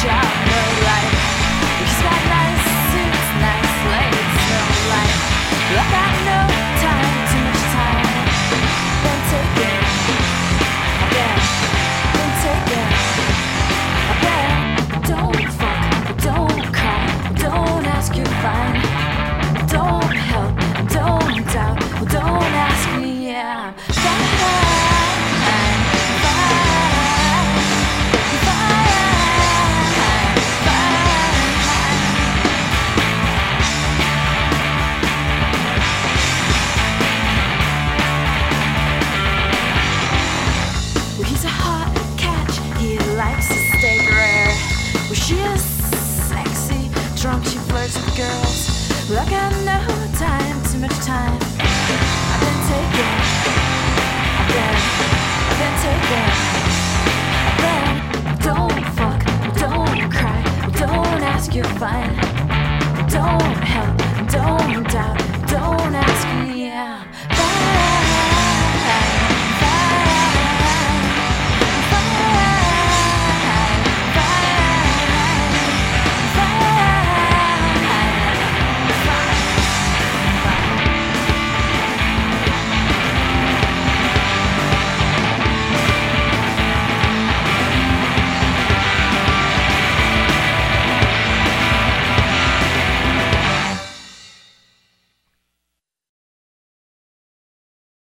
Well, I got no time, too much time. I've been taken. Don't fuck, don't cry, don't ask, you're fine.